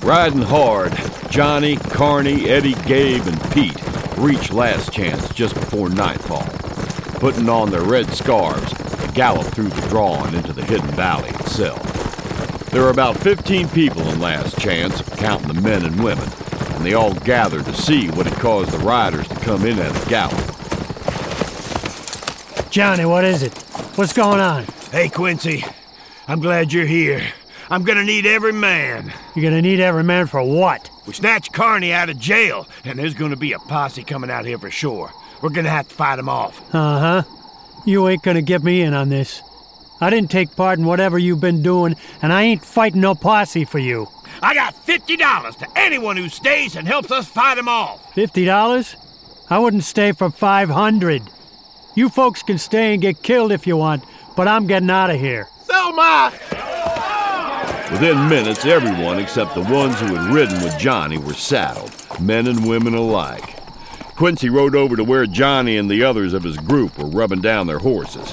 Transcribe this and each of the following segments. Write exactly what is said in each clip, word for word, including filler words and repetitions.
Riding hard, Johnny, Carney, Eddie, Gabe, and Pete reached Last Chance just before nightfall. Putting on their red scarves, they galloped through the draw and into the hidden valley itself. There were about fifteen people in Last Chance, counting the men and women, and they all gathered to see what had caused the riders to come in at a gallop. Johnny, what is it? What's going on? Hey, Quincy. I'm glad you're here. I'm gonna need every man. You're gonna need every man for what? We snatched Carney out of jail, and there's gonna be a posse coming out here for sure. We're gonna have to fight them off. Uh-huh. You ain't gonna get me in on this. I didn't take part in whatever you've been doing, and I ain't fighting no posse for you. I got fifty dollars to anyone who stays and helps us fight them off. Fifty dollars? I wouldn't stay for five hundred. You folks can stay and get killed if you want, but I'm getting out of here. So am I. Within minutes, everyone except the ones who had ridden with Johnny were saddled, men and women alike. Quincy rode over to where Johnny and the others of his group were rubbing down their horses.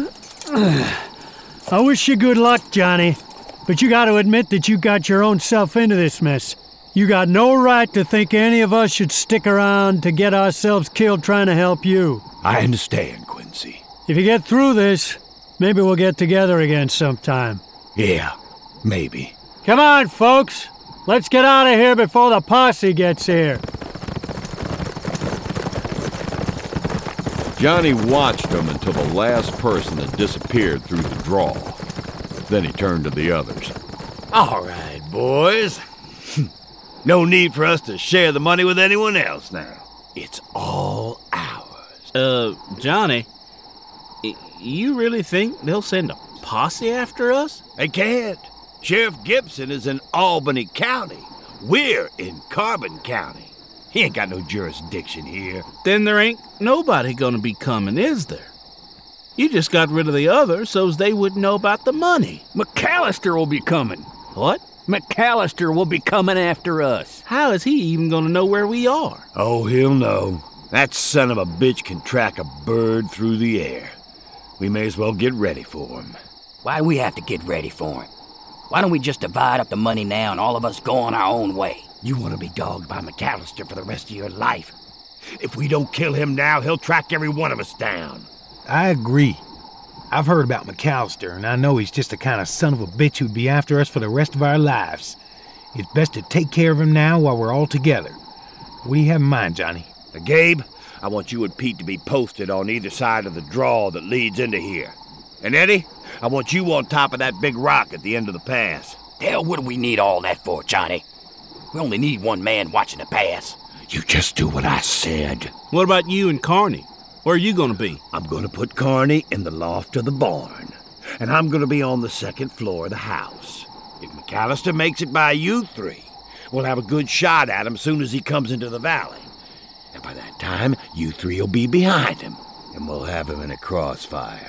I wish you good luck, Johnny, but you got to admit that you got your own self into this mess. You got no right to think any of us should stick around to get ourselves killed trying to help you. I understand, Quincy. If you get through this, maybe we'll get together again sometime. Yeah, maybe. Come on, folks. Let's get out of here before the posse gets here. Johnny watched them until the last person had disappeared through the draw. Then he turned to the others. All right, boys. No need for us to share the money with anyone else now. It's all ours. Uh, Johnny, you really think they'll send a posse after us? They can't. Sheriff Gibson is in Albany County. We're in Carbon County. He ain't got no jurisdiction here. Then there ain't nobody gonna be coming, is there? You just got rid of the others so's they wouldn't know about the money. McAllister will be coming. What? McAllister will be coming after us. How is he even gonna know where we are? Oh, he'll know. That son of a bitch can track a bird through the air. We may as well get ready for him. Why do we have to get ready for him? Why don't we just divide up the money now and all of us go on our own way? You want to be dogged by McAllister for the rest of your life. If we don't kill him now, he'll track every one of us down. I agree. I've heard about McAllister, and I know he's just the kind of son of a bitch who'd be after us for the rest of our lives. It's best to take care of him now while we're all together. What do you have in mind, Johnny? Now, Gabe, I want you and Pete to be posted on either side of the draw that leads into here. And Eddie, I want you on top of that big rock at the end of the pass. Hell, what do we need all that for, Johnny? We only need one man watching the pass. You just do what I said. What about you and Carney? Where are you gonna be? I'm gonna put Carney in the loft of the barn. And I'm gonna be on the second floor of the house. If McAllister makes it by you three, we'll have a good shot at him as soon as he comes into the valley. And by that time, you three will be behind him. And we'll have him in a crossfire.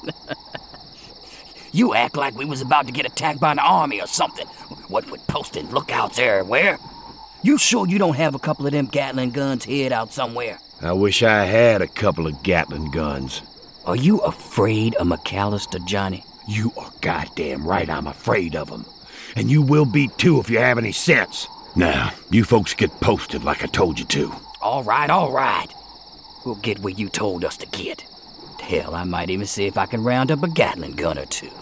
You act like we was about to get attacked by an army or something. What with posting lookouts everywhere? You sure you don't have a couple of them Gatling guns hid out somewhere? I wish I had a couple of Gatling guns. Are you afraid of McAllister, Johnny? You are goddamn right I'm afraid of him. And you will be too if you have any sense. Now, you folks get posted like I told you to. All right, all right. We'll get where you told us to get. Hell, I might even see if I can round up a Gatling gun or two.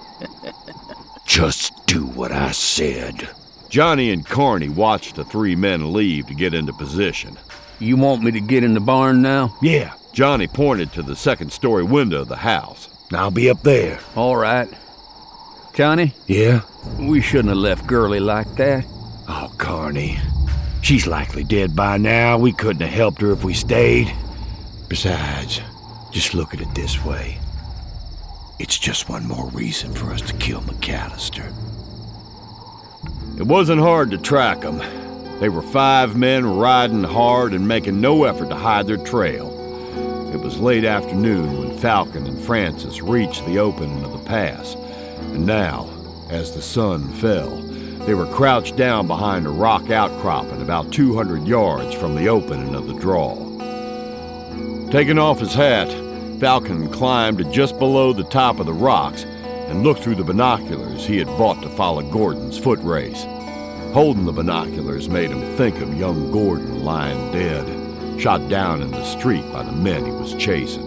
Just do what I said. Johnny and Carney watched the three men leave to get into position. You want me to get in the barn now? Yeah. Johnny pointed to the second-story window of the house. I'll be up there. All right. Johnny? Yeah? We shouldn't have left Girlie like that. Oh, Carney. She's likely dead by now. We couldn't have helped her if we stayed. Besides, just look at it this way. It's just one more reason for us to kill McAllister. It wasn't hard to track them. They were five men riding hard and making no effort to hide their trail. It was late afternoon when Falcon and Francis reached the opening of the pass. And now, as the sun fell, they were crouched down behind a rock outcropping about two hundred yards from the opening of the draw. Taking off his hat, Falcon climbed to just below the top of the rocks and looked through the binoculars he had bought to follow Gordon's foot race. Holding the binoculars made him think of young Gordon lying dead, shot down in the street by the men he was chasing.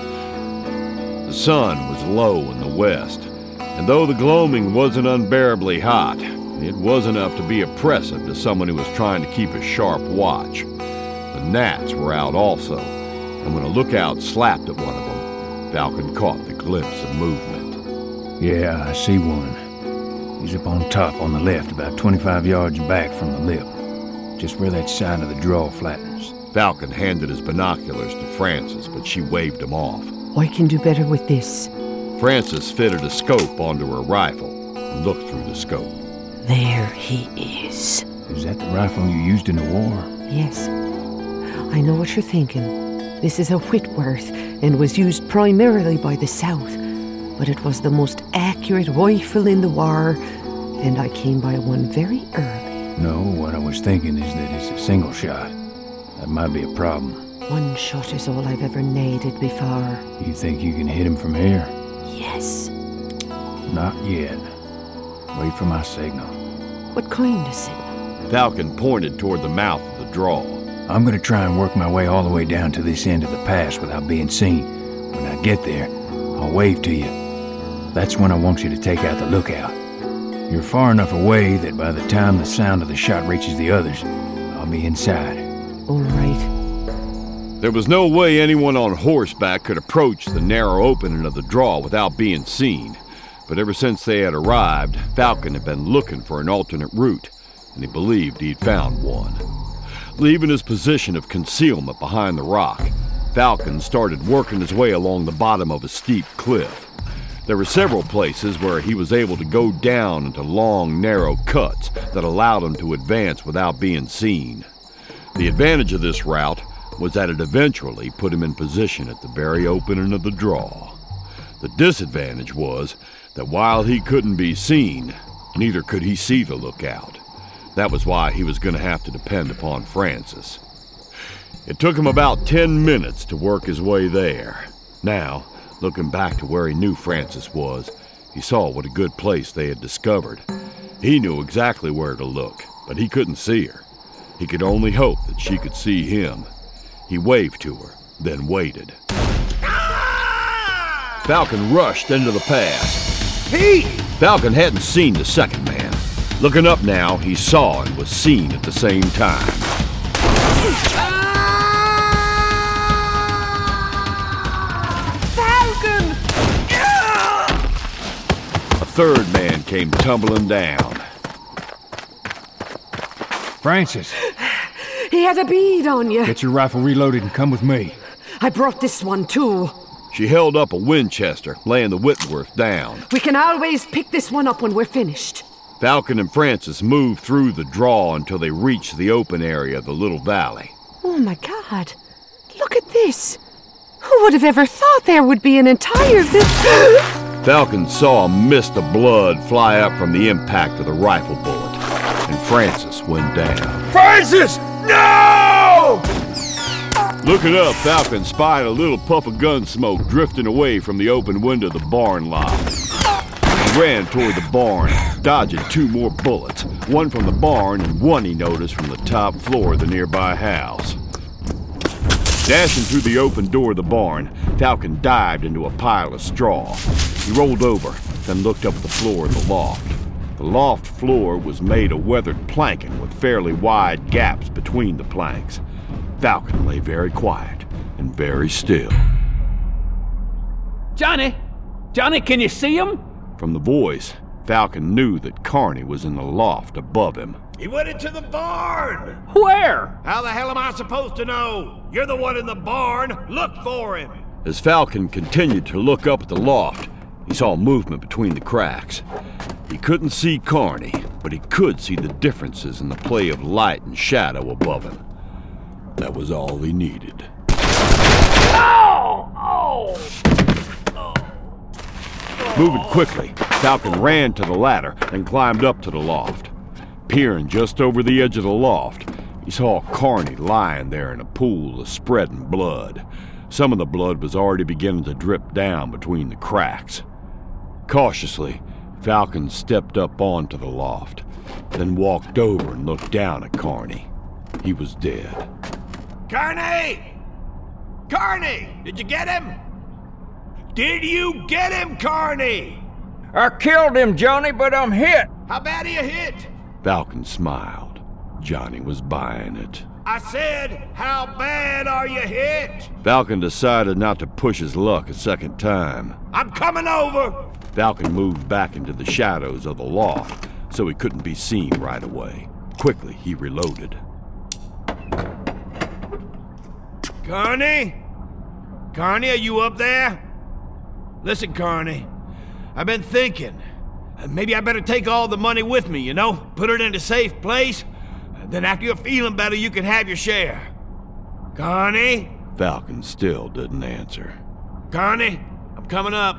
The sun was low in the west, and though the gloaming wasn't unbearably hot, it was enough to be oppressive to someone who was trying to keep a sharp watch. The gnats were out also, and when a lookout slapped at one of them, Falcon caught the glimpse of movement. Yeah, I see one. He's up on top on the left, about twenty-five yards back from the lip, just where that side of the draw flattens. Falcon handed his binoculars to Frances, but she waved him off. I can do better with this. Frances fitted a scope onto her rifle and looked through the scope. There he is. Is that the rifle you used in the war? Yes. I know what you're thinking. This is a Whitworth and was used primarily by the South, but it was the most accurate rifle in the war, and I came by one very early. No, what I was thinking is that it's a single shot. That might be a problem. One shot is all I've ever needed before. You think you can hit him from here? Yes. Not yet. Wait for my signal. What kind of signal? Falcon pointed toward the mouth of the draw. I'm gonna try and work my way all the way down to this end of the pass without being seen. When I get there, I'll wave to you. That's when I want you to take out the lookout. You're far enough away that by the time the sound of the shot reaches the others, I'll be inside. All right. There was no way anyone on horseback could approach the narrow opening of the draw without being seen. But ever since they had arrived, Falcon had been looking for an alternate route, and he believed he'd found one. Leaving his position of concealment behind the rock, Falcon started working his way along the bottom of a steep cliff. There were several places where he was able to go down into long, narrow cuts that allowed him to advance without being seen. The advantage of this route was that it eventually put him in position at the very opening of the draw. The disadvantage was that while he couldn't be seen, neither could he see the lookout. That was why he was going to have to depend upon Frances. It took him about ten minutes to work his way there. Now, looking back to where he knew Frances was, he saw what a good place they had discovered. He knew exactly where to look, but he couldn't see her. He could only hope that she could see him. He waved to her, then waited. Falcon rushed into the pass. Pete! Falcon hadn't seen the second man. Looking up now, he saw and was seen at the same time. Falcon! A third man came tumbling down. Frances! He had a bead on you. Get your rifle reloaded and come with me. I brought this one, too. She held up a Winchester, laying the Whitworth down. We can always pick this one up when we're finished. Falcon and Frances moved through the draw until they reached the open area of the little valley. Oh, my God. Look at this. Who would have ever thought there would be an entire... Falcon saw a mist of blood fly up from the impact of the rifle bullet, and Frances went down. Frances! No! Looking up, Falcon spied a little puff of gun smoke drifting away from the open window of the barn loft. He ran toward the barn, dodging two more bullets, one from the barn and one he noticed from the top floor of the nearby house. Dashing through the open door of the barn, Falcon dived into a pile of straw. He rolled over, then looked up at the floor of the loft. The loft floor was made of weathered planking with fairly wide gaps between the planks. Falcon lay very quiet and very still. Johnny! Johnny, can you see him? From the voice, Falcon knew that Carney was in the loft above him. He went into the barn! Where? How the hell am I supposed to know? You're the one in the barn. Look for him. As Falcon continued to look up at the loft, he saw movement between the cracks. He couldn't see Carney, but he could see the differences in the play of light and shadow above him. That was all he needed. Oh! Oh! Moving quickly, Falcon ran to the ladder and climbed up to the loft. Peering just over the edge of the loft, he saw Carney lying there in a pool of spreading blood. Some of the blood was already beginning to drip down between the cracks. Cautiously, Falcon stepped up onto the loft. then walked over and looked down at Carney. He was dead. Carney! Carney! Did you get him? Did you get him, Carney? I killed him, Johnny, but I'm hit. How bad are you hit? Falcon smiled. Johnny was buying it. I said, how bad are you hit? Falcon decided not to push his luck a second time. I'm coming over. Falcon moved back into the shadows of the loft so he couldn't be seen right away. Quickly, he reloaded. Carney? Carney, are you up there? Listen, Carney, I've been thinking. Maybe I better take all the money with me, you know? Put it in a safe place. Then after you're feeling better, you can have your share. Carney? Falcon still didn't answer. Carney, I'm coming up.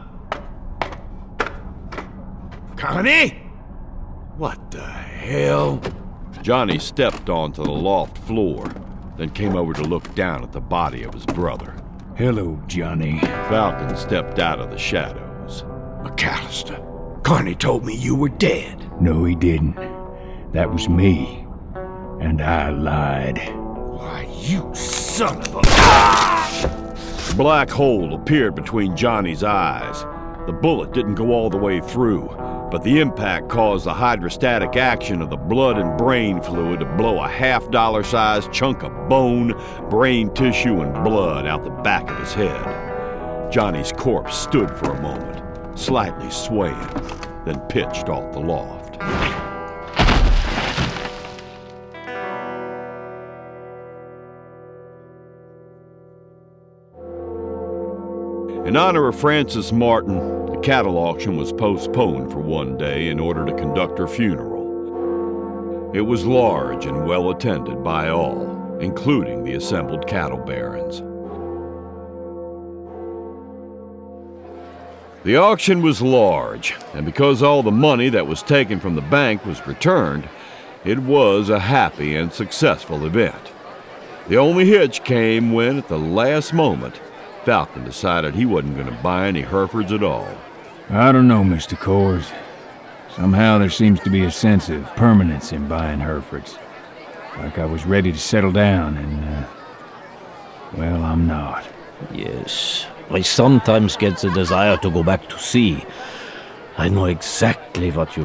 Carney? What the hell? Johnny stepped onto the loft floor, then came over to look down at the body of his brother. Hello, Johnny. Falcon stepped out of the shadows. McAllister, Carney told me you were dead. No, he didn't. That was me. And I lied. Why, you son of a... Ah! A black hole appeared between Johnny's eyes. The bullet didn't go all the way through, but the impact caused the hydrostatic action of the blood and brain fluid to blow a half-dollar-sized chunk of bone, brain tissue, and blood out the back of his head. Johnny's corpse stood for a moment, slightly swaying, then pitched off the loft. In honor of Frances Martin, the cattle auction was postponed for one day in order to conduct her funeral. It was large and well attended by all, including the assembled cattle barons. The auction was large, and because all the money that was taken from the bank was returned, it was a happy and successful event. The only hitch came when, at the last moment, Falcon decided he wasn't going to buy any Herefords at all. I don't know, Mister Coors. Somehow there seems to be a sense of permanence in buying Herefords. Like I was ready to settle down, and, uh, well, I'm not. Yes, I sometimes get the desire to go back to sea. I know exactly what you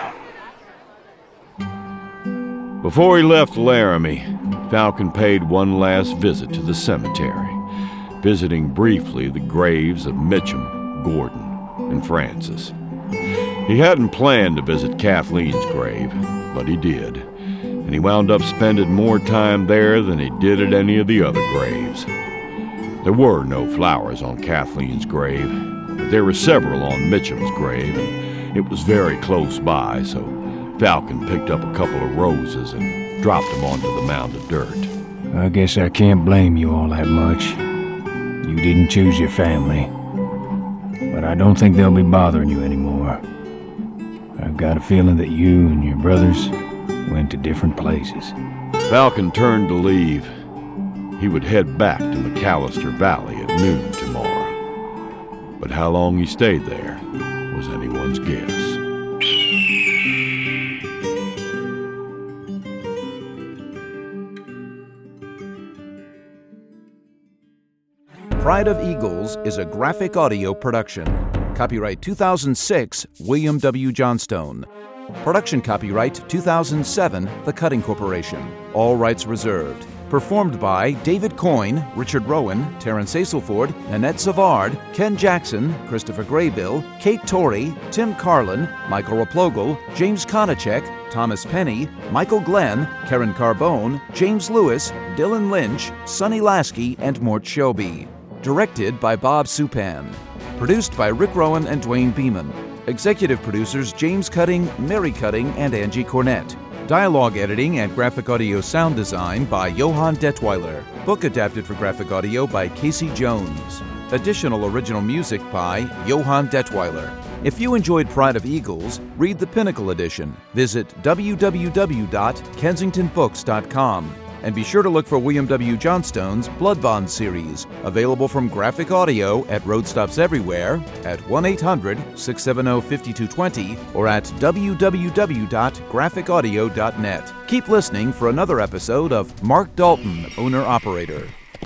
mean. Before he left Laramie, Falcon paid one last visit to the cemetery, visiting briefly the graves of Mitchum, Gordon, and Frances. He hadn't planned to visit Kathleen's grave, but he did, and he wound up spending more time there than he did at any of the other graves. There were no flowers on Kathleen's grave, but there were several on Mitchum's grave, and it was very close by, so Falcon picked up a couple of roses and dropped them onto the mound of dirt. I guess I can't blame you all that much. You didn't choose your family, but I don't think they'll be bothering you anymore. I've got a feeling that you and your brothers went to different places. Falcon turned to leave. He would head back to McAllister Valley at noon tomorrow. But how long he stayed there was anyone's guess. Pride of Eagles is a graphic audio production. Copyright two thousand six, William W. Johnstone. Production copyright two thousand seven, The Cutting Corporation. All rights reserved. Performed by David Coyne, Richard Rowan, Terence Aselford, Nanette Savard, Ken Jackson, Christopher Graybill, Kate Torrey, Tim Carlin, Michael Raplogel, James Konachek, Thomas Penny, Michael Glenn, Karen Carbone, James Lewis, Dylan Lynch, Sonny Lasky, and Mort Shelby. Directed by Bob Supan. Produced by Rick Rowan and Dwayne Beeman. Executive producers James Cutting, Mary Cutting, and Angie Cornett. Dialogue editing and graphic audio sound design by Johann Detweiler. Book adapted for graphic audio by Casey Jones. Additional original music by Johann Detweiler. If you enjoyed Pride of Eagles, read the Pinnacle edition. Visit w w w dot kensington books dot com. And be sure to look for William W. Johnstone's Blood Bond series, available from Graphic Audio at road stops everywhere, at one eight hundred, six seven zero, five two two zero, or at w w w dot graphic audio dot net. Keep listening for another episode of Mark Dalton, Owner-Operator.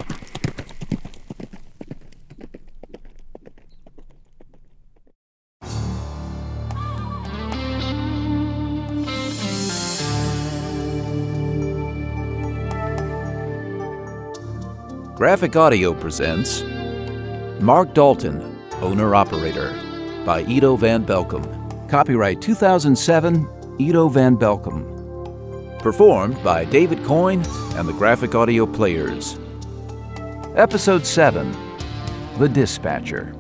Graphic Audio presents Mark Dalton, Owner-Operator by Ido Van Belkom. Copyright two thousand seven, Ido Van Belkom. Performed by David Coyne and the Graphic Audio Players. Episode seven, The Dispatcher.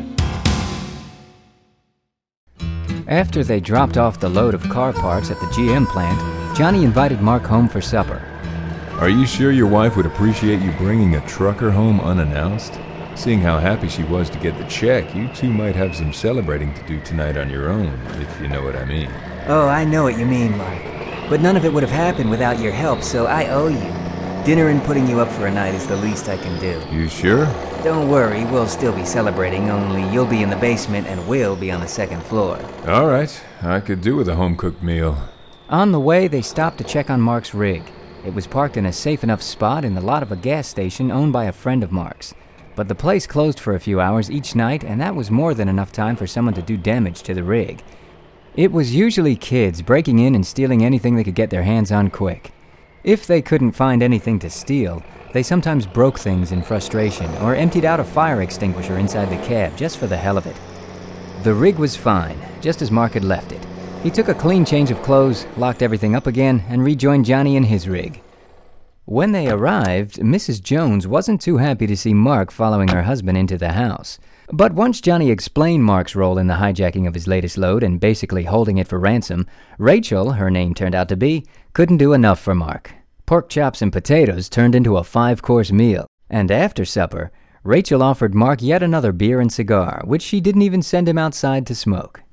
After they dropped off the load of car parts at the G M plant, Johnny invited Mark home for supper. Are you sure your wife would appreciate you bringing a trucker home unannounced? Seeing how happy she was to get the check, you two might have some celebrating to do tonight on your own, if you know what I mean. Oh, I know what you mean, Mark. But none of it would have happened without your help, so I owe you. Dinner and putting you up for a night is the least I can do. You sure? Don't worry, we'll still be celebrating, only you'll be in the basement and we'll be on the second floor. All right, I could do with a home-cooked meal. On the way, they stopped to check on Mark's rig. It was parked in a safe enough spot in the lot of a gas station owned by a friend of Mark's. But the place closed for a few hours each night, and that was more than enough time for someone to do damage to the rig. It was usually kids breaking in and stealing anything they could get their hands on quick. If they couldn't find anything to steal, they sometimes broke things in frustration or emptied out a fire extinguisher inside the cab just for the hell of it. The rig was fine, just as Mark had left it. He took a clean change of clothes, locked everything up again, and rejoined Johnny in his rig. When they arrived, Missus Jones wasn't too happy to see Mark following her husband into the house. But once Johnny explained Mark's role in the hijacking of his latest load and basically holding it for ransom, Rachel, her name turned out to be, couldn't do enough for Mark. Pork chops and potatoes turned into a five-course meal, and after supper, Rachel offered Mark yet another beer and cigar, which she didn't even send him outside to smoke.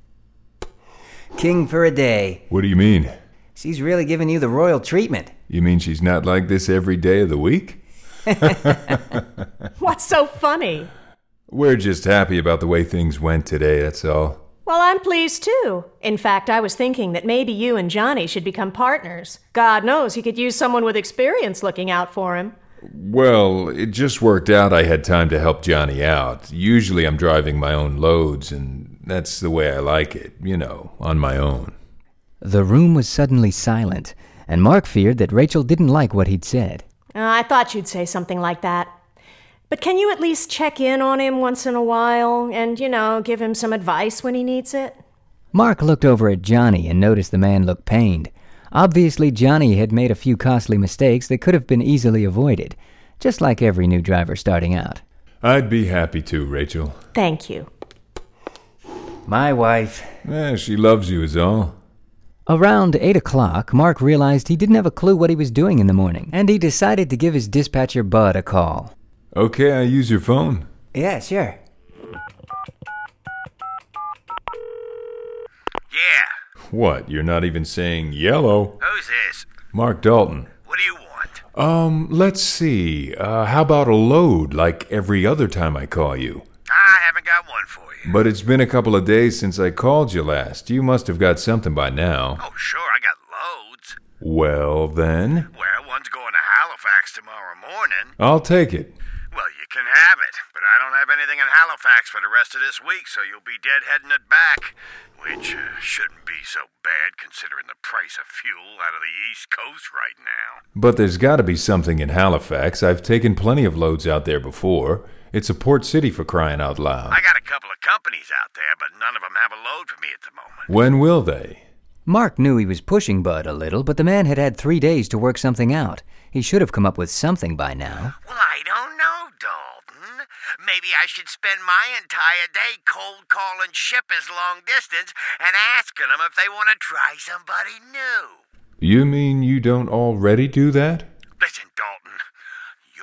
King for a day. What do you mean? She's really giving you the royal treatment. You mean she's not like this every day of the week? What's so funny? We're just happy about the way things went today, that's all. Well, I'm pleased too. In fact, I was thinking that maybe you and Johnny should become partners. God knows he could use someone with experience looking out for him. Well, it just worked out I had time to help Johnny out. Usually I'm driving my own loads, and that's the way I like it, you know, on my own. The room was suddenly silent, and Mark feared that Rachel didn't like what he'd said. Uh, I thought you'd say something like that. But can you at least check in on him once in a while and, you know, give him some advice when he needs it? Mark looked over at Johnny and noticed the man looked pained. Obviously, Johnny had made a few costly mistakes that could have been easily avoided, just like every new driver starting out. I'd be happy to, Rachel. Thank you. My wife. Eh, she loves you is all. Around eight o'clock, Mark realized he didn't have a clue what he was doing in the morning, and he decided to give his dispatcher Bud a call. Okay, I use your phone. Yeah, sure. Yeah. What, you're not even saying yellow? Who's this? Mark Dalton. What do you want? Um, let's see. Uh, how about a load like every other time I call you? I haven't got one for you. But it's been a couple of days since I called you last. You must have got something by now. Oh, sure, I got loads. Well, then. Well, one's going to Halifax tomorrow morning. I'll take it. Well, you can have it, but I don't have anything in Halifax for the rest of this week, so you'll be deadheading it back. Which uh, shouldn't be so bad considering the price of fuel out of the East Coast right now. But there's got to be something in Halifax. I've taken plenty of loads out there before. It's a port city for crying out loud. I got a couple of companies out there, but none of them have a load for me at the moment. When will they? Mark knew he was pushing Bud a little, but the man had had three days to work something out. He should have come up with something by now. Well, I don't know, Dalton. Maybe I should spend my entire day cold calling shippers long distance and asking them if they want to try somebody new. You mean you don't already do that? Listen, Dalton, you're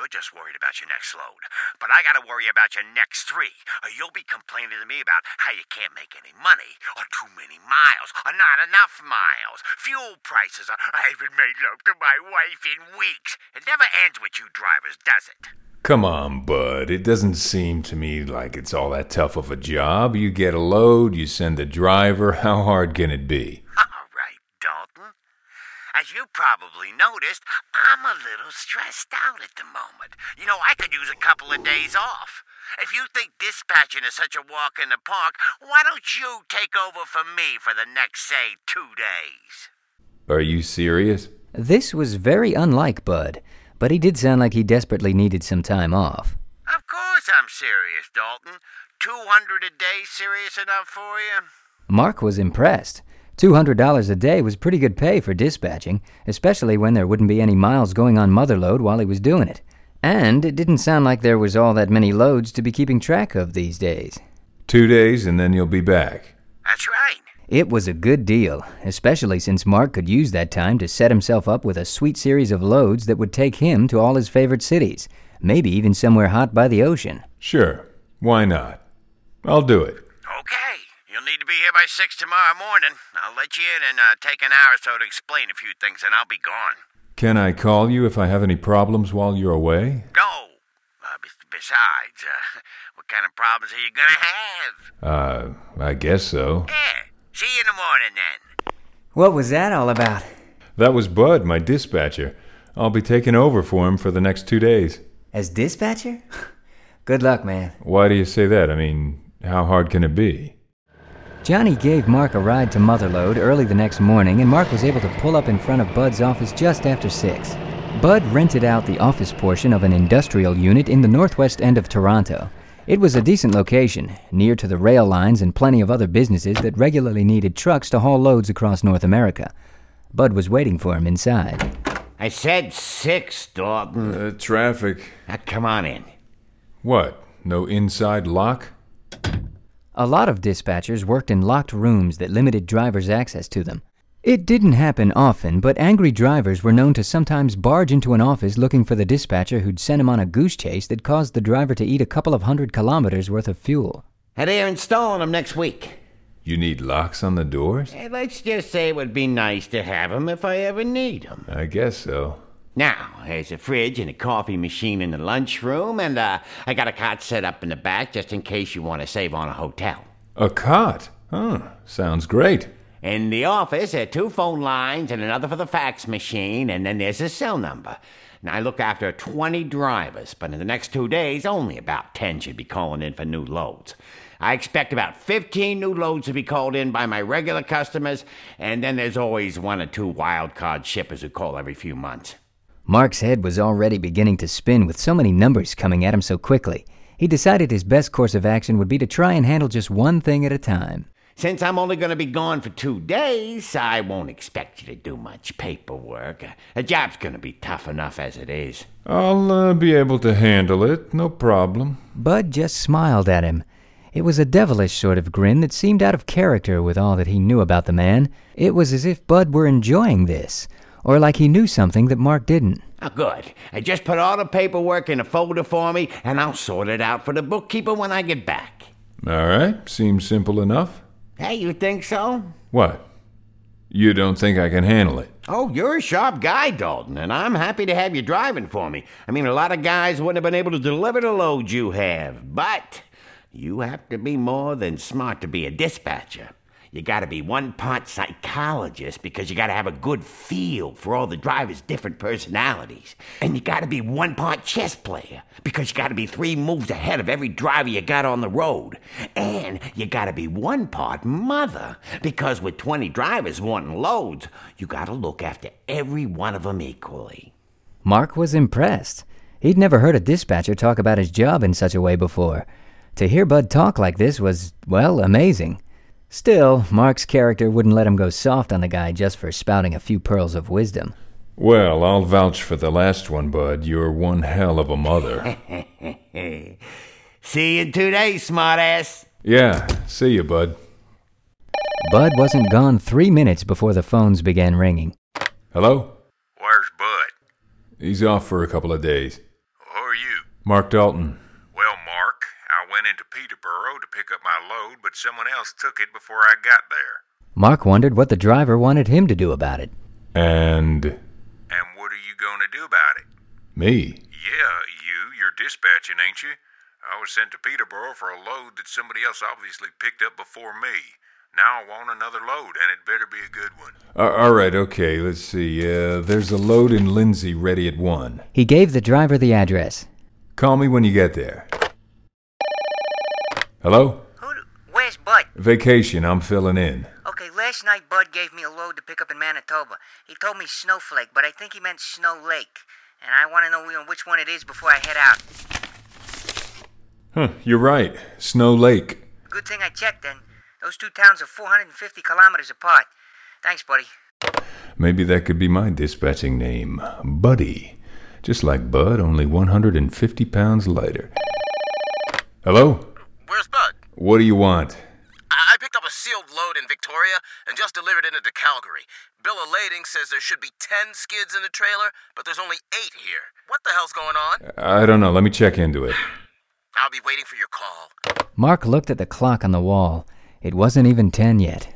you're just worried about your next load. But I gotta worry about your next three, or you'll be complaining to me about how you can't make any money, or too many miles, or not enough miles. Fuel prices, or I haven't made love to my wife in weeks. It never ends with you drivers, does it? Come on, Bud. It doesn't seem to me like it's all that tough of a job. You get a load, you send the driver. How hard can it be? All right, Dalton. As you probably noticed, I'm a little stressed out at the moment. You know, I could use a couple of days off. If you think dispatching is such a walk in the park, why don't you take over for me for the next, say, two days? Are you serious? This was very unlike Bud, but he did sound like he desperately needed some time off. Of course I'm serious, Dalton. Two hundred a day serious enough for you? Mark was impressed. two hundred dollars a day was pretty good pay for dispatching, especially when there wouldn't be any miles going on Motherlode while he was doing it. And it didn't sound like there was all that many loads to be keeping track of these days. Two days and then you'll be back. That's right. It was a good deal, especially since Mark could use that time to set himself up with a sweet series of loads that would take him to all his favorite cities, maybe even somewhere hot by the ocean. Sure. Why not? I'll do it. Okay. You'll need to be here by six tomorrow morning. I'll let you in and uh, take an hour or so to explain a few things, and I'll be gone. Can I call you if I have any problems while you're away? No. Uh, b- besides, uh, what kind of problems are you gonna have? Uh, I guess so. Yeah. See you in the morning, then. What was that all about? That was Bud, my dispatcher. I'll be taking over for him for the next two days. As dispatcher? Good luck, man. Why do you say that? I mean, how hard can it be? Johnny gave Mark a ride to Motherlode early the next morning, and Mark was able to pull up in front of Bud's office just after six. Bud rented out the office portion of an industrial unit in the northwest end of Toronto. It was a decent location, near to the rail lines and plenty of other businesses that regularly needed trucks to haul loads across North America. Bud was waiting for him inside. I said six, Dalton. Uh, traffic. Now, come on in. What? No inside lock? A lot of dispatchers worked in locked rooms that limited drivers' access to them. It didn't happen often, but angry drivers were known to sometimes barge into an office looking for the dispatcher who'd sent him on a goose chase that caused the driver to eat a couple of hundred kilometers worth of fuel. They're installing them next week. You need locks on the doors? Hey, let's just say it would be nice to have them if I ever need them. I guess so. Now, there's a fridge and a coffee machine in the lunchroom, and uh, I got a cot set up in the back just in case you want to save on a hotel. A cot? Huh, sounds great. In the office, there are two phone lines and another for the fax machine, and then there's a cell number. Now, I look after twenty drivers, but in the next two days, only about ten should be calling in for new loads. I expect about fifteen new loads to be called in by my regular customers, and then there's always one or two wild card shippers who call every few months. Mark's head was already beginning to spin with so many numbers coming at him so quickly. He decided his best course of action would be to try and handle just one thing at a time. Since I'm only going to be gone for two days, I won't expect you to do much paperwork. A job's going to be tough enough as it is. I'll uh, be able to handle it, no problem. Bud just smiled at him. It was a devilish sort of grin that seemed out of character with all that he knew about the man. It was as if Bud were enjoying this, or like he knew something that Mark didn't. Oh, good. I just put all the paperwork in a folder for me, and I'll sort it out for the bookkeeper when I get back. All right, seems simple enough. Hey, you think so? What? You don't think I can handle it? Oh, you're a sharp guy, Dalton, and I'm happy to have you driving for me. I mean, a lot of guys wouldn't have been able to deliver the load you have, but you have to be more than smart to be a dispatcher. You gotta be one part psychologist because you gotta have a good feel for all the drivers' different personalities. And you gotta be one part chess player because you gotta be three moves ahead of every driver you got on the road. And you gotta be one part mother because with twenty drivers wanting loads, you gotta look after every one of them equally. Mark was impressed. He'd never heard a dispatcher talk about his job in such a way before. To hear Bud talk like this was, well, amazing. Still, Mark's character wouldn't let him go soft on the guy just for spouting a few pearls of wisdom. Well, I'll vouch for the last one, Bud. You're one hell of a mother. See you in two days, smartass. Yeah, see you, Bud. Bud wasn't gone three minutes before the phones began ringing. Hello? Where's Bud? He's off for a couple of days. Mark Dalton. Well, Mark, I went into Peterborough to pick up my load, but someone else took it before I got there. Mark wondered what the driver wanted him to do about it. And... And what are you going to do about it? Me? Yeah, you. You're dispatching, ain't you? I was sent to Peterborough for a load that somebody else obviously picked up before me. Now I want another load, and it better be a good one. Uh, all right, okay, let's see. Uh, there's a load in Lindsay ready at one. He gave the driver the address. Call me when you get there. Hello? Who? Where's Bud? Vacation, I'm filling in. Okay, last night Bud gave me a load to pick up in Manitoba. He told me Snowflake, but I think he meant Snow Lake. And I want to know which one it is before I head out. Huh, you're right. Snow Lake. Good thing I checked then. Those two towns are four hundred fifty kilometers apart. Thanks, buddy. Maybe that could be my dispatching name. Buddy. Just like Bud, only one hundred fifty pounds lighter. Hello? Where's Bud? What do you want? I picked up a sealed load in Victoria and just delivered it into Calgary. Bill of lading says there should be ten skids in the trailer, but there's only eight here. What the hell's going on? I don't know. Let me check into it. I'll be waiting for your call. Mark looked at the clock on the wall. It wasn't even ten yet.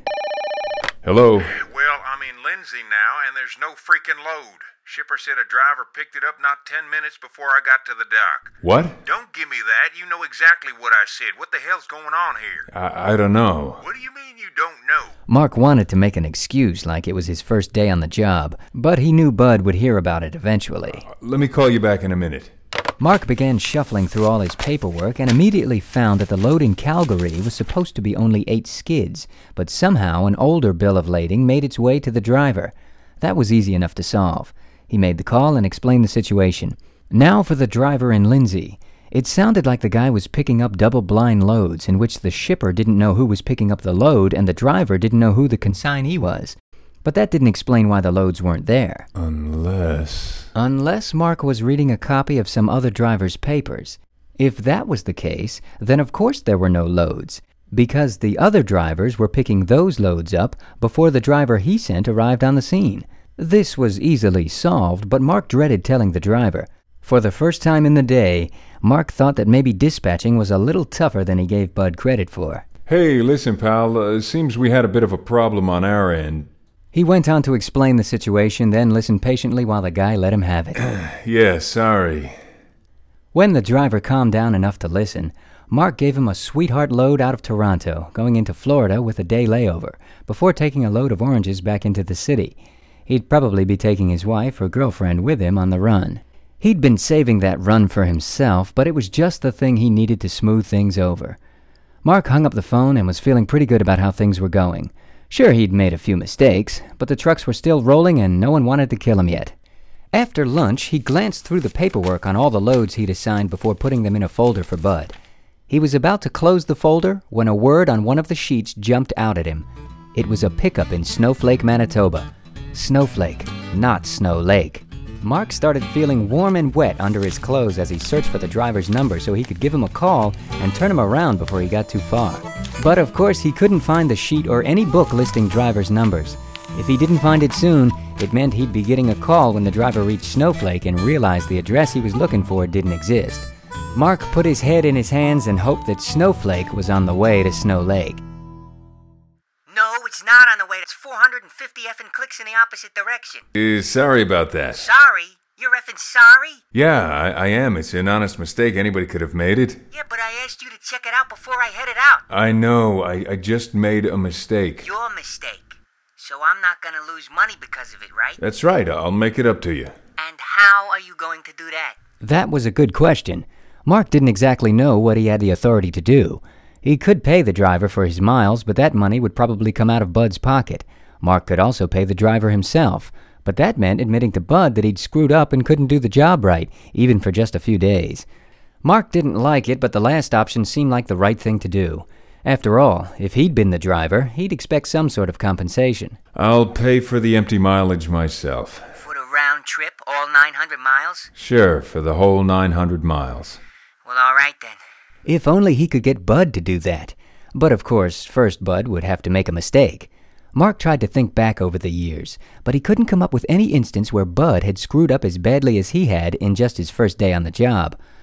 Hello? Well, I'm in Lindsay now, and there's no freaking load. Shipper said a driver picked it up not ten minutes before I got to the dock. What? Don't give me that. You know exactly what I said. What the hell's going on here? I, I don't know. What do you mean you don't know? Mark wanted to make an excuse like it was his first day on the job, but he knew Bud would hear about it eventually. Uh, let me call you back in a minute. Mark began shuffling through all his paperwork and immediately found that the load in Calgary was supposed to be only eight skids, but somehow an older bill of lading made its way to the driver. That was easy enough to solve. He made the call and explained the situation. Now for the driver in Lindsay. It sounded like the guy was picking up double-blind loads in which the shipper didn't know who was picking up the load and the driver didn't know who the consignee was. But that didn't explain why the loads weren't there. Unless... Unless Mark was reading a copy of some other driver's papers. If that was the case, then of course there were no loads, because the other drivers were picking those loads up before the driver he sent arrived on the scene. This was easily solved, but Mark dreaded telling the driver. For the first time in the day, Mark thought that maybe dispatching was a little tougher than he gave Bud credit for. Hey, listen, pal, uh, seems we had a bit of a problem on our end. He went on to explain the situation, then listened patiently while the guy let him have it. Yeah, sorry. When the driver calmed down enough to listen, Mark gave him a sweetheart load out of Toronto, going into Florida with a day layover, before taking a load of oranges back into the city. He'd probably be taking his wife or girlfriend with him on the run. He'd been saving that run for himself, but it was just the thing he needed to smooth things over. Mark hung up the phone and was feeling pretty good about how things were going. Sure, he'd made a few mistakes, but the trucks were still rolling and no one wanted to kill him yet. After lunch, he glanced through the paperwork on all the loads he'd assigned before putting them in a folder for Bud. He was about to close the folder when a word on one of the sheets jumped out at him. It was a pickup in Snowflake, Manitoba. Snowflake, not Snow Lake. Mark started feeling warm and wet under his clothes as he searched for the driver's number so he could give him a call and turn him around before he got too far. But of course he couldn't find the sheet or any book listing drivers' numbers. If he didn't find it soon, it meant he'd be getting a call when the driver reached Snowflake and realized the address he was looking for didn't exist. Mark put his head in his hands and hoped that Snowflake was on the way to Snow Lake. No, it's not on the way. It's four hundred fifty effing clicks in the opposite direction. Uh, sorry about that. Sorry? You're effing sorry? Yeah, I, I am. It's an honest mistake. Anybody could have made it. Yeah, but I asked you to check it out before I headed out. I know. I, I just made a mistake. Your mistake. So I'm not gonna lose money because of it, right? That's right. I'll make it up to you. And how are you going to do that? That was a good question. Mark didn't exactly know what he had the authority to do. He could pay the driver for his miles, but that money would probably come out of Bud's pocket. Mark could also pay the driver himself, but that meant admitting to Bud that he'd screwed up and couldn't do the job right, even for just a few days. Mark didn't like it, but the last option seemed like the right thing to do. After all, if he'd been the driver, he'd expect some sort of compensation. I'll pay for the empty mileage myself. For the round trip, all nine hundred miles? Sure, for the whole nine hundred miles. Well, all right then. If only he could get Bud to do that. But of course, first Bud would have to make a mistake. Mark tried to think back over the years, but he couldn't come up with any instance where Bud had screwed up as badly as he had in just his first day on the job.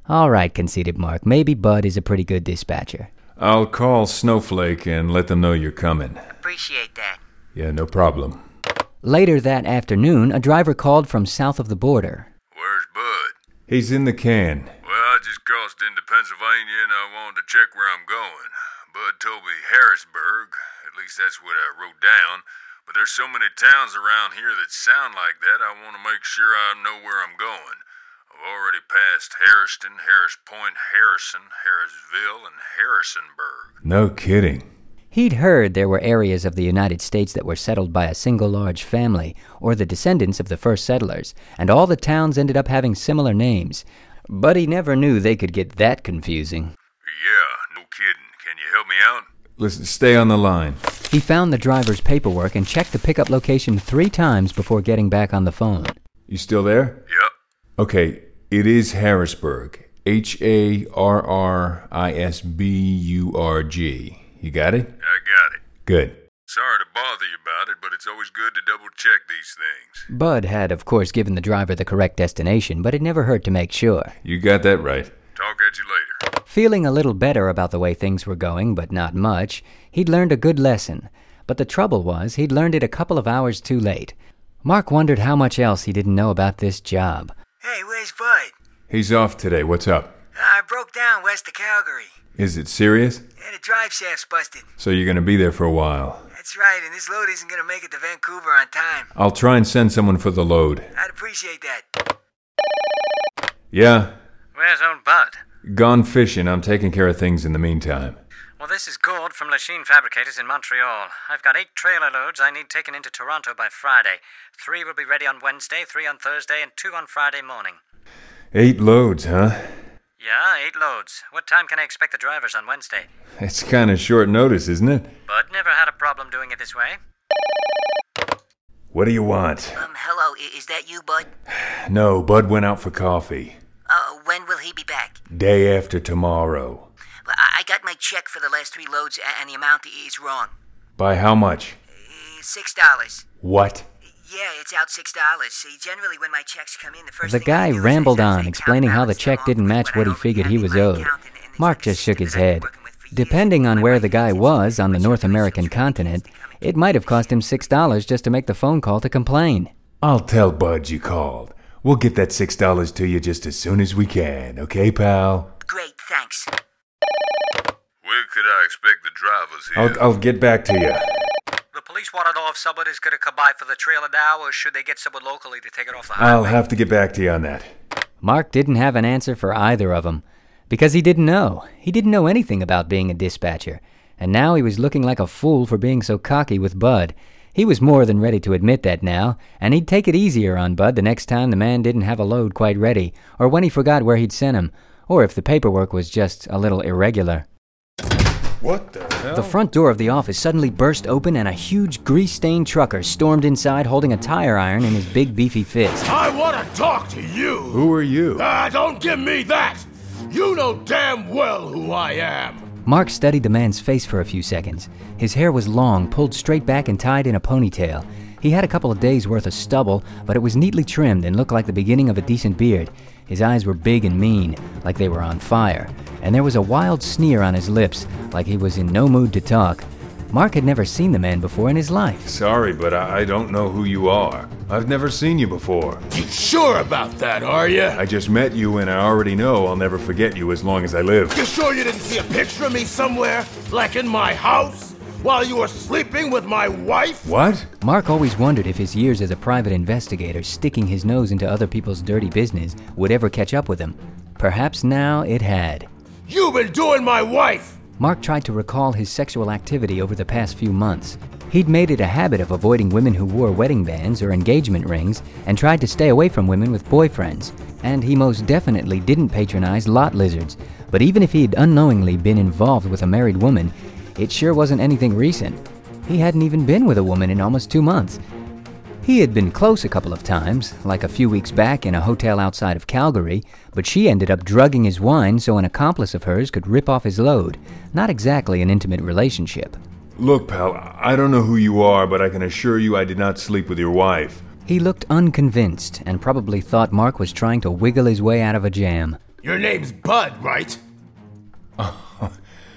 All right, conceded Mark. Maybe Bud is a pretty good dispatcher. I'll call Snowflake and let them know you're coming. Appreciate that. Yeah, no problem. Later that afternoon, a driver called from south of the border. Where's Bud? He's in the can. Well, I just crossed into Pennsylvania and I wanted to check where I'm going. Bud told me Harrisburg. At least that's what I wrote down. But there's so many towns around here that sound like that, I want to make sure I know where I'm going. I've already passed Harriston, Harris Point, Harrison, Harrisville, and Harrisonburg. No kidding. He'd heard there were areas of the United States that were settled by a single large family, or the descendants of the first settlers, and all the towns ended up having similar names. But he never knew they could get that confusing. Yeah, no kidding. Can you help me out? Listen, stay on the line. He found the driver's paperwork and checked the pickup location three times before getting back on the phone. You still there? Yep. Okay, it is Harrisburg. H A R R I S B U R G. You got it? I got it. Good. Sorry to bother you about it, but it's always good to double-check these things. Bud had, of course, given the driver the correct destination, but it never hurt to make sure. You got that right. Talk at you later. Feeling a little better about the way things were going, but not much, he'd learned a good lesson. But the trouble was, he'd learned it a couple of hours too late. Mark wondered how much else he didn't know about this job. Hey, where's Bud? He's off today. What's up? I broke down west of Calgary. Is it serious? Yeah, the drive shaft's busted. So you're going to be there for a while. That's right, and this load isn't going to make it to Vancouver on time. I'll try and send someone for the load. I'd appreciate that. Yeah? Where's old Bud? Gone fishing. I'm taking care of things in the meantime. Well, this is Gord from Lachine Fabricators in Montreal. I've got eight trailer loads I need taken into Toronto by Friday. Three will be ready on Wednesday, three on Thursday, and two on Friday morning. Eight loads, huh? Yeah, eight loads. What time can I expect the drivers on Wednesday? It's kind of short notice, isn't it? Bud never had a problem doing it this way. What do you want? Um, hello, I- is that you, Bud? No, Bud went out for coffee. Uh, when will he be back? Day after tomorrow. Well, I, I got my check for the last three loads, a- and the amount is wrong. By how much? Uh, Six dollars. What? Yeah, it's out six dollars. See, generally when my checks come in, the first The thing I guy do is rambled I on, explaining how the check didn't match what he figured he was owed. Mark just shook his head. Depending on where the guy was on the North American continent, it might have cost him six dollars just to make the phone call to complain. I'll tell Bud you called. We'll get that six dollars to you just as soon as we can, okay, pal? Great, thanks. Where could I expect the drivers here? I'll, I'll get back to you. The police want to know if somebody's is going to come by for the trailer now, or should they get someone locally to take it off the highway? I'll have to get back to you on that. Mark didn't have an answer for either of them, because he didn't know. He didn't know anything about being a dispatcher, and now he was looking like a fool for being so cocky with Bud. He was more than ready to admit that now, and he'd take it easier on Bud the next time the man didn't have a load quite ready, or when he forgot where he'd sent him, or if the paperwork was just a little irregular. What the hell? The front door of the office suddenly burst open and a huge grease-stained trucker stormed inside holding a tire iron in his big beefy fist. I want to talk to you. Who are you? Ah, don't give me that. You know damn well who I am. Mark studied the man's face for a few seconds. His hair was long, pulled straight back and tied in a ponytail. He had a couple of days' worth of stubble, but it was neatly trimmed and looked like the beginning of a decent beard. His eyes were big and mean, like they were on fire, and there was a wild sneer on his lips, like he was in no mood to talk. Mark had never seen the man before in his life. Sorry, but I, I don't know who you are. I've never seen you before. You sure about that, are you? I just met you, and I already know I'll never forget you as long as I live. You sure you didn't see a picture of me somewhere? Like in my house? While you were sleeping with my wife? What? Mark always wondered if his years as a private investigator, sticking his nose into other people's dirty business, would ever catch up with him. Perhaps now it had. You've been doing my wife! Mark tried to recall his sexual activity over the past few months. He'd made it a habit of avoiding women who wore wedding bands or engagement rings and tried to stay away from women with boyfriends. And he most definitely didn't patronize lot lizards. But even if he'd unknowingly been involved with a married woman, it sure wasn't anything recent. He hadn't even been with a woman in almost two months. He had been close a couple of times, like a few weeks back in a hotel outside of Calgary, but she ended up drugging his wine so an accomplice of hers could rip off his load. Not exactly an intimate relationship. Look, pal, I don't know who you are, but I can assure you I did not sleep with your wife. He looked unconvinced and probably thought Mark was trying to wiggle his way out of a jam. Your name's Bud, right? Oh,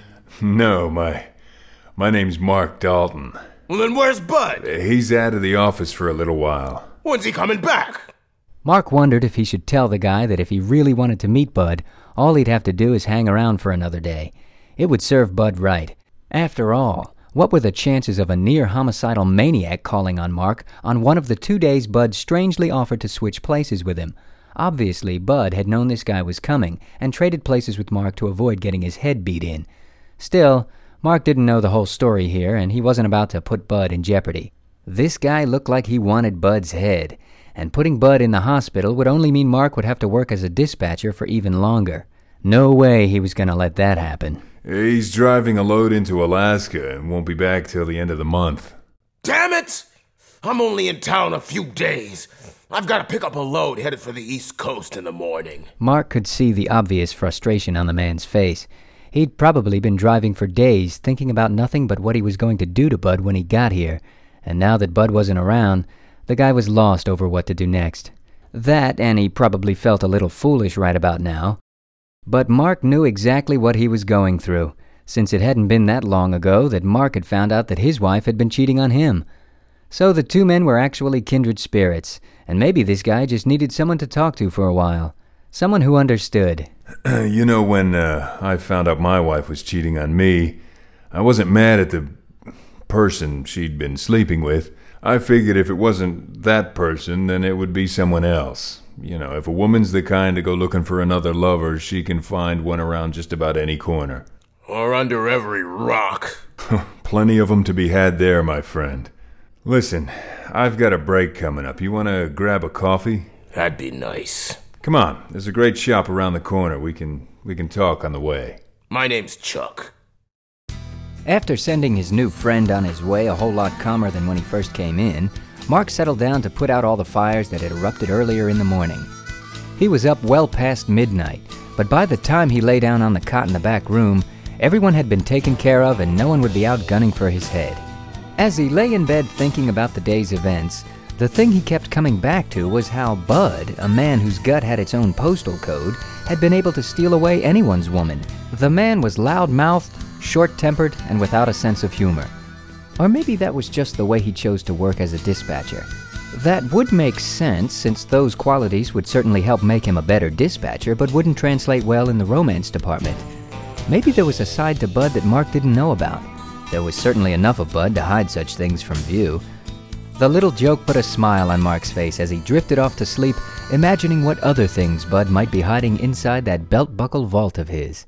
no, my... my name's Mark Dalton. Well, then where's Bud? He's out of the office for a little while. When's he coming back? Mark wondered if he should tell the guy that if he really wanted to meet Bud, all he'd have to do is hang around for another day. It would serve Bud right. After all, what were the chances of a near-homicidal maniac calling on Mark on one of the two days Bud strangely offered to switch places with him? Obviously, Bud had known this guy was coming and traded places with Mark to avoid getting his head beat in. Still, Mark didn't know the whole story here, and he wasn't about to put Bud in jeopardy. This guy looked like he wanted Bud's head, and putting Bud in the hospital would only mean Mark would have to work as a dispatcher for even longer. No way he was going to let that happen. He's driving a load into Alaska and won't be back till the end of the month. Damn it! I'm only in town a few days. I've got to pick up a load headed for the East Coast in the morning. Mark could see the obvious frustration on the man's face. He'd probably been driving for days, thinking about nothing but what he was going to do to Bud when he got here. And now that Bud wasn't around, the guy was lost over what to do next. That, and he probably felt a little foolish right about now. But Mark knew exactly what he was going through, since it hadn't been that long ago that Mark had found out that his wife had been cheating on him. So the two men were actually kindred spirits, and maybe this guy just needed someone to talk to for a while. Someone who understood. You know, when uh, I found out my wife was cheating on me, I wasn't mad at the person she'd been sleeping with. I figured if it wasn't that person, then it would be someone else. You know, if a woman's the kind to go looking for another lover, she can find one around just about any corner. Or under every rock. Plenty of 'em to be had there, my friend. Listen, I've got a break coming up. You want to grab a coffee? That'd be nice. Come on, there's a great shop around the corner. We can we can talk on the way. My name's Chuck. After sending his new friend on his way a whole lot calmer than when he first came in, Mark settled down to put out all the fires that had erupted earlier in the morning. He was up well past midnight, but by the time he lay down on the cot in the back room, everyone had been taken care of and no one would be out gunning for his head. As he lay in bed thinking about the day's events, the thing he kept coming back to was how Bud, a man whose gut had its own postal code, had been able to steal away anyone's woman. The man was loud-mouthed, short-tempered, and without a sense of humor. Or maybe that was just the way he chose to work as a dispatcher. That would make sense, since those qualities would certainly help make him a better dispatcher, but wouldn't translate well in the romance department. Maybe there was a side to Bud that Mark didn't know about. There was certainly enough of Bud to hide such things from view. The little joke put a smile on Mark's face as he drifted off to sleep, imagining what other things Bud might be hiding inside that belt-buckle vault of his.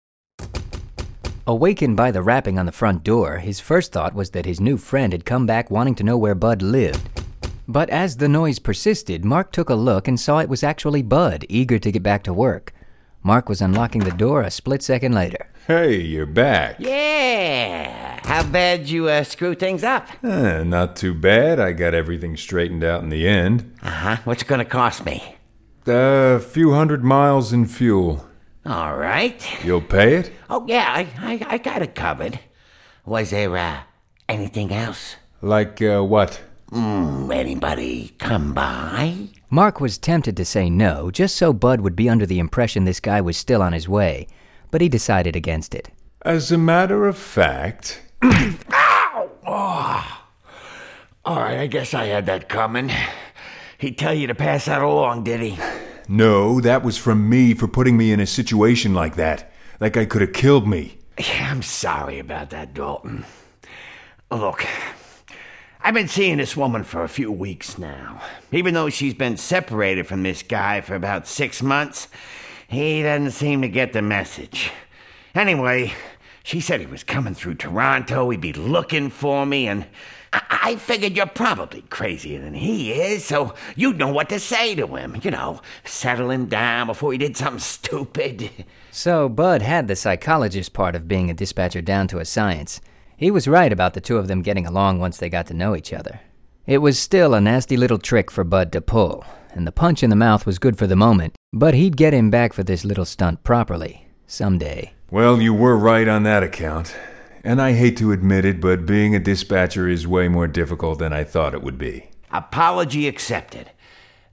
Awakened by the rapping on the front door, his first thought was that his new friend had come back wanting to know where Bud lived. But as the noise persisted, Mark took a look and saw it was actually Bud, eager to get back to work. Mark was unlocking the door a split second later. Hey, you're back. Yeah. How bad you uh, screw things up? Uh, not too bad. I got everything straightened out in the end. Uh-huh. What's it gonna cost me? A uh, few hundred miles in fuel. All right. You'll pay it? Oh, yeah, I, I, I got it covered. Was there, uh, anything else? Like, uh, what? Mm, anybody come by? Mark was tempted to say no, just so Bud would be under the impression this guy was still on his way, but he decided against it. As a matter of fact... Ow! Oh. All right, I guess I had that coming. He'd tell you to pass that along, did he? No, that was from me for putting me in a situation like that. That guy could have killed me. Yeah, I'm sorry about that, Dalton. Look, I've been seeing this woman for a few weeks now. Even though she's been separated from this guy for about six months, he doesn't seem to get the message. Anyway, she said he was coming through Toronto, he'd be looking for me, and I, I figured you're probably crazier than he is, so you'd know what to say to him. You know, settle him down before he did something stupid. So Bud had the psychologist part of being a dispatcher down to a science. He was right about the two of them getting along once they got to know each other. It was still a nasty little trick for Bud to pull, and the punch in the mouth was good for the moment, but he'd get him back for this little stunt properly, someday. Well, you were right on that account. And I hate to admit it, but being a dispatcher is way more difficult than I thought it would be. Apology accepted.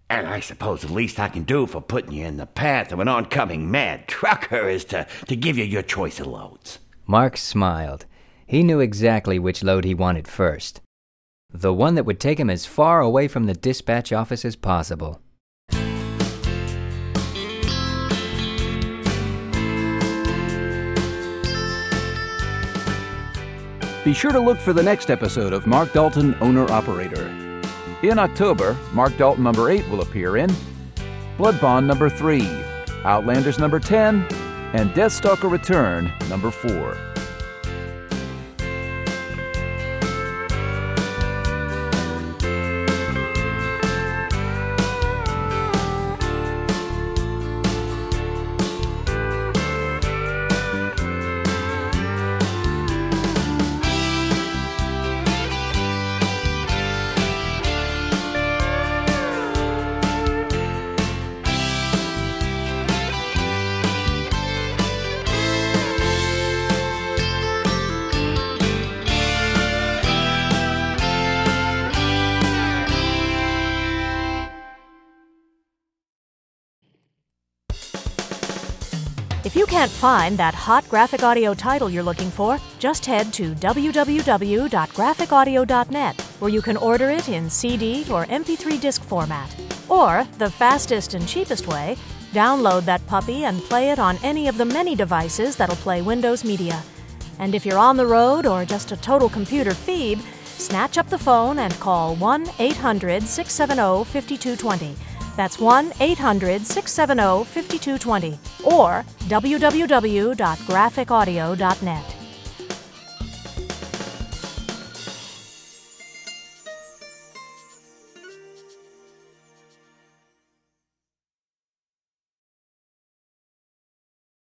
And I suppose the least I can do for putting you in the path of an oncoming mad trucker is to, to give you your choice of loads. Mark smiled. He knew exactly which load he wanted first. The one that would take him as far away from the dispatch office as possible. Be sure to look for the next episode of Mark Dalton, Owner-Operator. In October, Mark Dalton number eight will appear in Blood Bond number three, Outlanders number ten, and Deathstalker Return number four. If you can't find that hot graphic audio title you're looking for, just head to w w w dot graphic audio dot net, where you can order it in C D or M P three disc format. Or, the fastest and cheapest way, download that puppy and play it on any of the many devices that'll play Windows Media. And if you're on the road or just a total computer phoebe, snatch up the phone and call one eight hundred six seven zero five two two zero. That's one eight hundred six seven zero five two two zero or w w w dot graphic audio dot net.